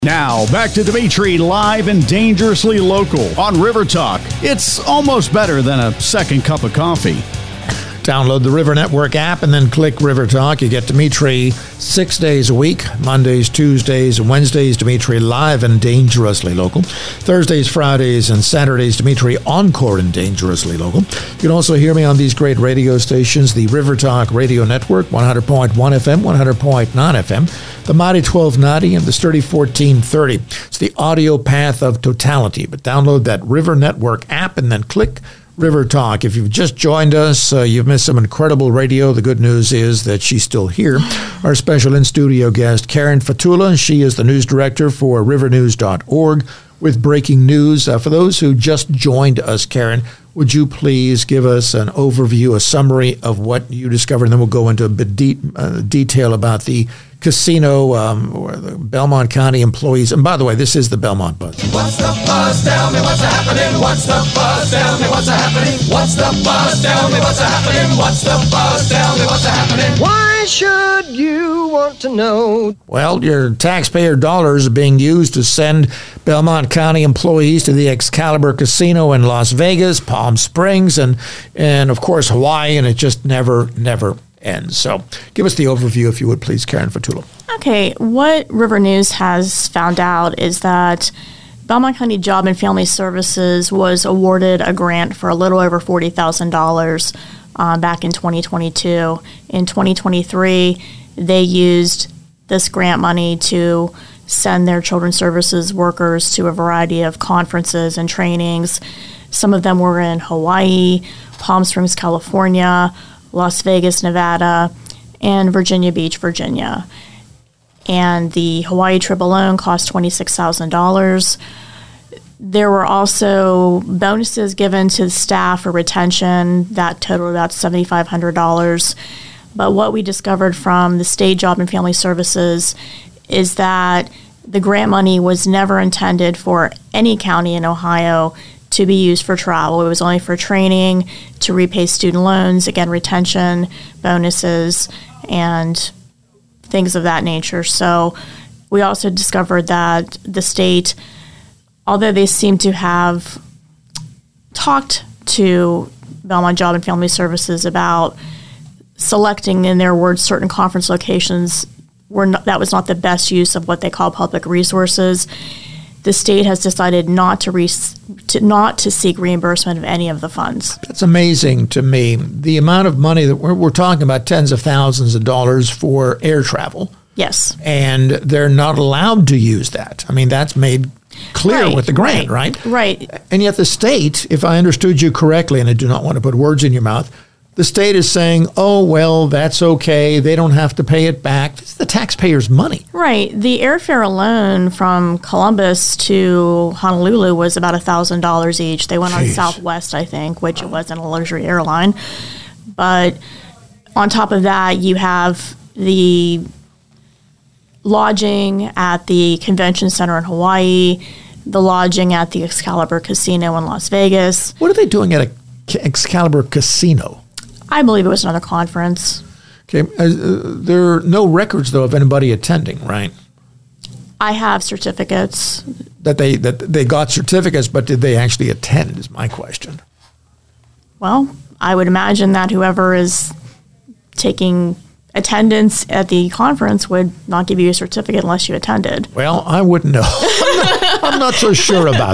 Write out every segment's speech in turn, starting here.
Now, back to Dimitri live and dangerously local on River Talk. It's almost better than a second cup of coffee. Download the River Network app and then click River Talk. You get Dimitri 6 days a week, Mondays, Tuesdays, and Wednesdays, Dimitri live and dangerously local. Thursdays, Fridays, and Saturdays, Dimitri encore and dangerously local. You can also hear me on these great radio stations, the River Talk Radio Network, 100.1 FM, 100.9 FM, the Mighty 1290, and the Sturdy 1430. It's the audio path of totality. But download that River Network app and then click River Talk. If you've just joined us, you've missed some incredible radio. The good news is that she's still here. Our special in-studio guest, Karen Fatula. She is the news director for rivernews.org with breaking news. For those who just joined us, Karen, would you please give us an overview, a summary of what you discovered, and then we'll go into a bit detail about the casino or the Belmont County employees. And by the way, this is the Belmont Buzz. What's the buzz? Tell me what's happening. What's the buzz? Tell me what's happening. What's the buzz? Tell me what's happening. What's the buzz? Tell me what's happening. Why should you want to know? Well, your taxpayer dollars are being used to send Belmont County employees to the Excalibur Casino in Las Vegas, Palm Springs, and of course Hawaii, and it just never ends. So give us the overview, if you would, please, Karen Fatula. Okay, what River News has found out is that Belmont County Job and Family Services was awarded a grant for a little over $40,000 back in 2022. In 2023, they used this grant money to send their children's services workers to a variety of conferences and trainings. Some of them were in Hawaii, Palm Springs, California, Las Vegas, Nevada, and Virginia Beach, Virginia. And the Hawaii trip alone cost $26,000. There were also bonuses given to the staff for retention that totaled about $7,500. But what we discovered from the State Job and Family Services is that the grant money was never intended for any county in Ohio to be used for travel. It was only for training, to repay student loans, again, retention, bonuses, and things of that nature. So we also discovered that the state, although they seem to have talked to Belmont Job and Family Services about selecting, in their words, certain conference locations, that was not the best use of what they call public resources. The state has decided not to seek reimbursement of any of the funds. That's amazing to me. The amount of money that we're talking about, tens of thousands of dollars for air travel. Yes. And they're not allowed to use that. I mean, that's made clear with the grant, right? Right. And yet the state, if I understood you correctly, and I do not want to put words in your mouth, the state is saying, oh, well, that's okay. They don't have to pay it back. It's the taxpayers' money. Right. The airfare alone from Columbus to Honolulu was about $1,000 each. They went on Southwest, I think, which it wasn't a luxury airline. But on top of that, you have the lodging at the convention center in Hawaii, the lodging at the Excalibur Casino in Las Vegas. What are they doing at a Excalibur Casino? I believe it was another conference. Okay. There are no records, though, of anybody attending, right? I have certificates. That they got certificates, but did they actually attend is my question. Well, I would imagine that whoever is taking attendance at the conference would not give you a certificate unless you attended. Well, I wouldn't know. I'm not so sure about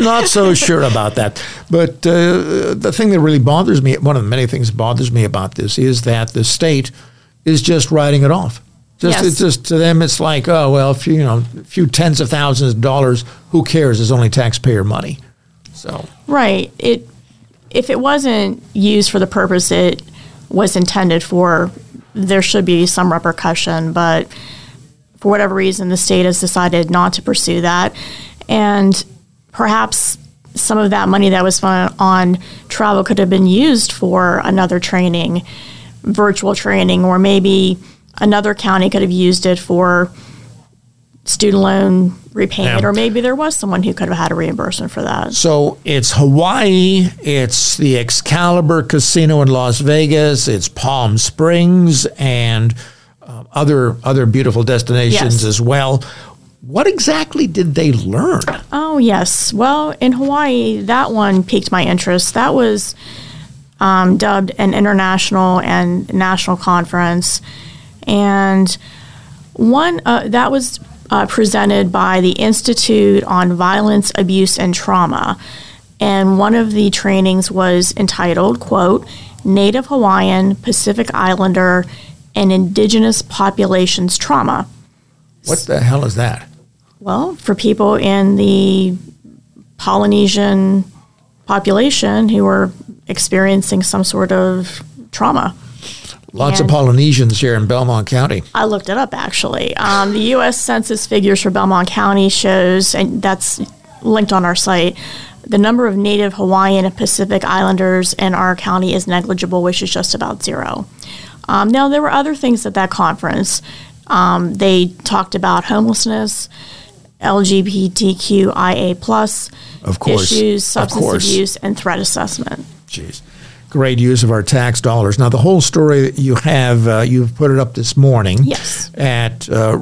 that. But the thing that really bothers me, one of the many things that bothers me about this, is that the state is just writing it off. It's just to them, it's like, oh, well, a few tens of thousands of dollars, who cares? It's only taxpayer money. So right. If it wasn't used for the purpose it was intended for, there should be some repercussion, but for whatever reason, the state has decided not to pursue that. And perhaps some of that money that was spent on travel could have been used for another training, virtual training, or maybe another county could have used it for student loan repayment, or maybe there was someone who could have had a reimbursement for that. So it's Hawaii, it's the Excalibur Casino in Las Vegas, it's Palm Springs, and other beautiful destinations as well. What exactly did they learn? Oh, yes. Well, in Hawaii, that one piqued my interest. That was dubbed an international and national conference. And one that was presented by the Institute on Violence, Abuse, and Trauma. And one of the trainings was entitled, quote, Native Hawaiian, Pacific Islander, and Indigenous Populations Trauma. What the hell is that? Well, for people in the Polynesian population who are experiencing some sort of trauma. Lots of Polynesians here in Belmont County. I looked it up, actually. The U.S. Census figures for Belmont County shows, and that's linked on our site, the number of Native Hawaiian and Pacific Islanders in our county is negligible, which is just about zero. Now, there were other things at that conference. They talked about homelessness, LGBTQIA+ of course, issues, substance abuse, and threat assessment. Jeez. Great use of our tax dollars. Now, the whole story that you have, you've put it up this morning. Yes. At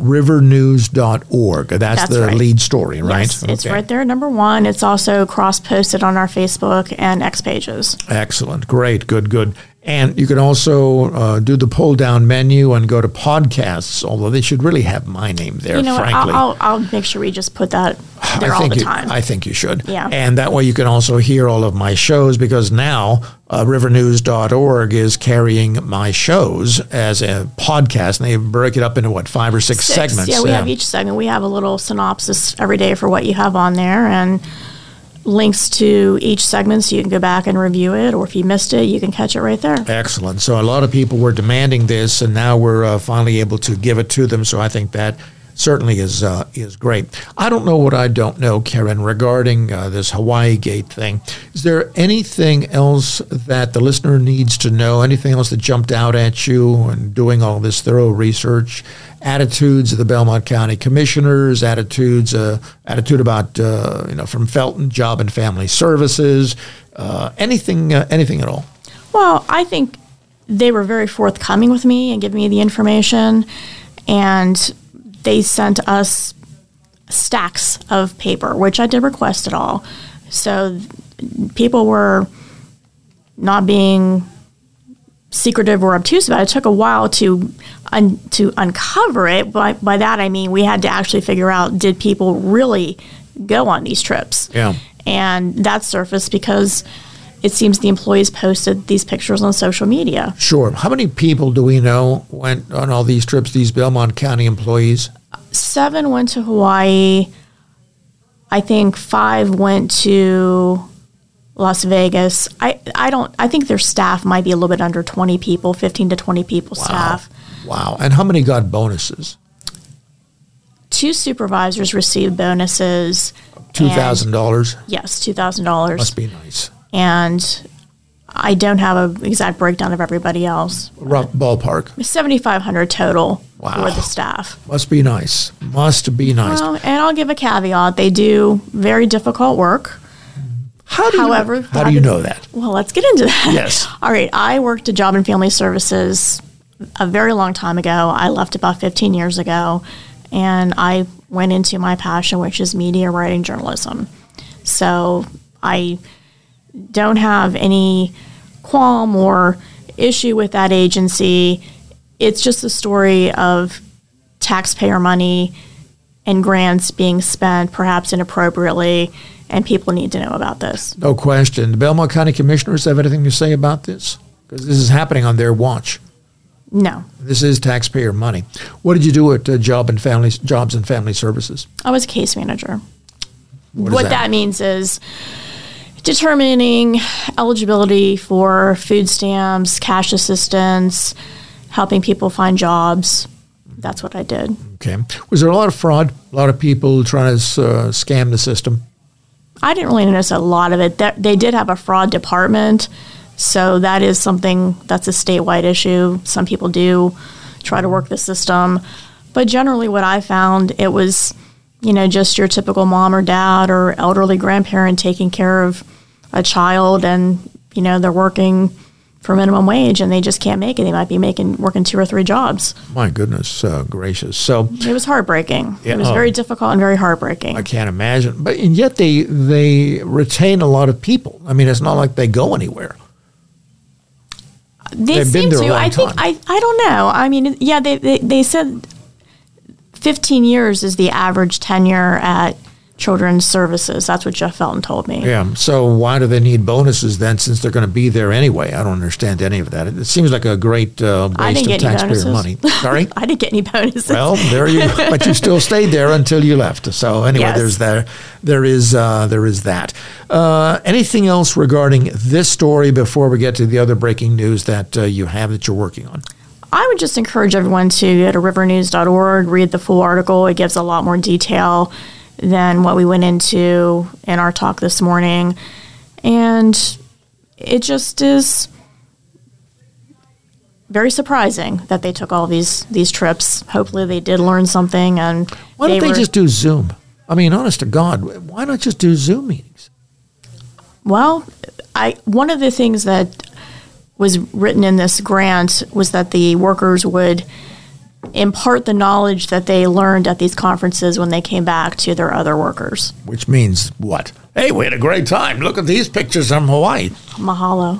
rivernews.org. That's the right. lead story, right? Yes, it's right there, number one. It's also cross-posted on our Facebook and X pages. Excellent. Great. Good. And you can also do the pull-down menu and go to podcasts, although they should really have my name there, frankly. I'll make sure we just put that there all the time. I think you should. Yeah. And that way you can also hear all of my shows, because now rivernews.org is carrying my shows as a podcast, and they break it up into, 5 or 6 segments? Yeah, we have each segment. We have a little synopsis every day for what you have on there, and links to each segment so you can go back and review it, or if you missed it, you can catch it right there. Excellent. So a lot of people were demanding this, and now we're finally able to give it to them, so I think that certainly is great. I don't know what I don't know, Karen, regarding this Hawaii Gate thing. Is there anything else that the listener needs to know, anything else that jumped out at you in doing all this thorough research? Attitudes of the Belmont County Commissioners, attitude about, from Felton Job and Family Services, anything at all? Well, I think they were very forthcoming with me and giving me the information, and they sent us stacks of paper, which I did request at all. So people were not being secretive or obtuse about it. It took a while to uncover it. By that I mean we had to actually figure out, did people really go on these trips? Yeah. And that surfaced because it seems the employees posted these pictures on social media. Sure. How many people do we know went on all these trips, these Belmont County employees? 7 went to Hawaii. I think 5 went to Las Vegas. I think their staff might be a little bit under 20 people, 15 to 20 people staff. Wow. And how many got bonuses? 2 supervisors received bonuses. $2,000? Yes, $2,000. Must be nice. And I don't have an exact breakdown of everybody else. Rough ballpark. 7,500 total Wow. for the staff. Must be nice. Must be nice. Well, and I'll give a caveat. They do very difficult work. How do you know that? Well, let's get into that. Yes. All right. I worked at Job and Family Services a very long time ago. I left about 15 years ago, and I went into my passion, which is media writing journalism. So I don't have any qualm or issue with that agency. It's just a story of taxpayer money and grants being spent perhaps inappropriately, and people need to know about this. No question. The Belmont County Commissioners have anything to say about this? Because this is happening on their watch. No. This is taxpayer money. What did you do at Jobs and Family Services? I was a case manager. What that means is determining eligibility for food stamps, cash assistance, helping people find jobs. That's what I did. Okay. Was there a lot of fraud? A lot of people trying to scam the system? I didn't really notice a lot of it. They did have a fraud department, so that is something that's a statewide issue. Some people do try to work the system. But generally what I found, it was, just your typical mom or dad or elderly grandparent taking care of a child, and, they're working for minimum wage, and they just can't make it. They might be working 2 or 3 jobs. My goodness gracious. So it was heartbreaking. Yeah, it was very difficult and very heartbreaking. I can't imagine. But and yet they retain a lot of people. I mean, it's not like they go anywhere. They've been seem there a to. long I think time. I don't know. I mean, yeah, they said 15 years is the average tenure at Children's Services. That's what Jeff Felton told me. Yeah. So why do they need bonuses then, since they're going to be there anyway? I don't understand any of that. It seems like a great waste of taxpayer money. Sorry? I didn't get any bonuses. Well, there you go. But you still stayed there until you left. So anyway, Yes. there is that. Anything else regarding this story before we get to the other breaking news that you have that you're working on? I would just encourage everyone to go to rivernews.org, read the full article. It gives a lot more detail than what we went into in our talk this morning. And it just is very surprising that they took all these trips. Hopefully they did learn something. And Why don't they just do Zoom? I mean, honest to God, why not just do Zoom meetings? Well, one of the things that was written in this grant was that the workers would impart the knowledge that they learned at these conferences when they came back to their other workers. Which means what? Hey, we had a great time. Look at these pictures from Hawaii. Mahalo.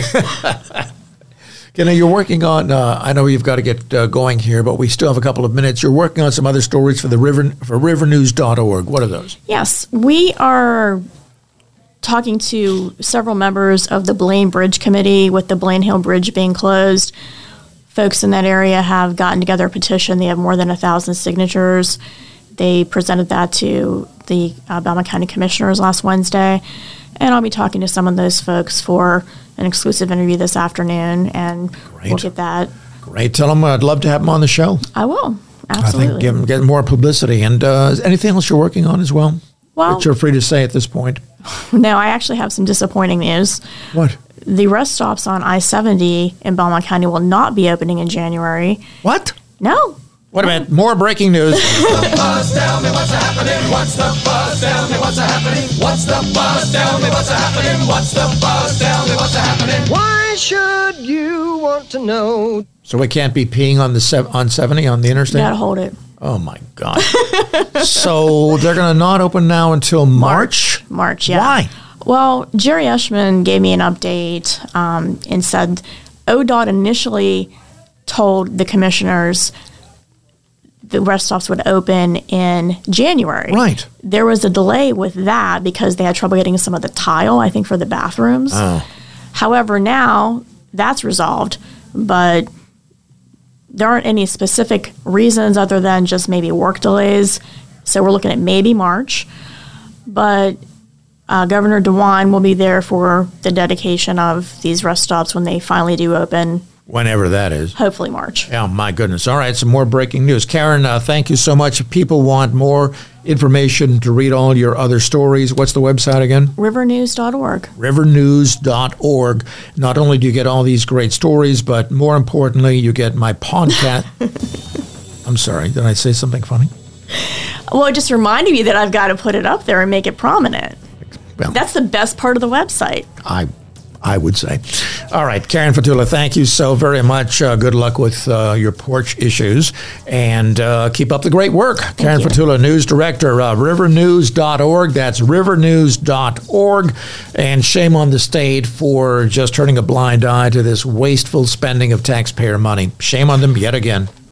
You're working on, I know you've got to get going here, but we still have a couple of minutes. You're working on some other stories for rivernews.org. What are those? Yes, we are talking to several members of the Blaine Bridge Committee with the Blaine Hill Bridge being closed. Folks in that area have gotten together a petition. They have more than 1,000 signatures. They presented that to the Belmont County Commissioners last Wednesday. And I'll be talking to some of those folks for an exclusive interview this afternoon, and Great. we'll get that. Great. Tell them I'd love to have them on the show. I will. Absolutely. I think get more publicity. And is anything else you're working on as well? Well, that you're free to say at this point. No, I actually have some disappointing news. What? The rest stops on I-70 in Belmont County will not be opening in January. What? No. What about more breaking news? Buzz, tell me what's happening. What's the buzz? Tell me what's happening. What's the buzz? Tell me what's happening. What's the buzz? Tell me what's happening. Why should you want to know? So we can't be peeing on on 70 on the interstate? You gotta hold it. Oh my God. So they're going to not open now until March? March, yeah. Why? Well, Jerry Eshman gave me an update and said ODOT initially told the commissioners the rest stops would open in January. Right. There was a delay with that because they had trouble getting some of the tile, I think, for the bathrooms. Oh. However, now that's resolved, but there aren't any specific reasons other than just maybe work delays. So we're looking at maybe March. But Governor DeWine will be there for the dedication of these rest stops when they finally do open. Whenever that is. Hopefully March. Oh, my goodness. All right, some more breaking news. Karen, thank you so much. If people want more information to read all your other stories, what's the website again? Rivernews.org. Rivernews.org. Not only do you get all these great stories, but more importantly, you get my podcast. I'm sorry, did I say something funny? Well, it just reminded me that I've got to put it up there and make it prominent. Well, That's the best part of the website. I would say. All right, Karen Fatula, thank you so very much. Good luck with your porch issues, and keep up the great work. Karen Fatula, News Director of rivernews.org. That's rivernews.org. And shame on the state for just turning a blind eye to this wasteful spending of taxpayer money. Shame on them yet again.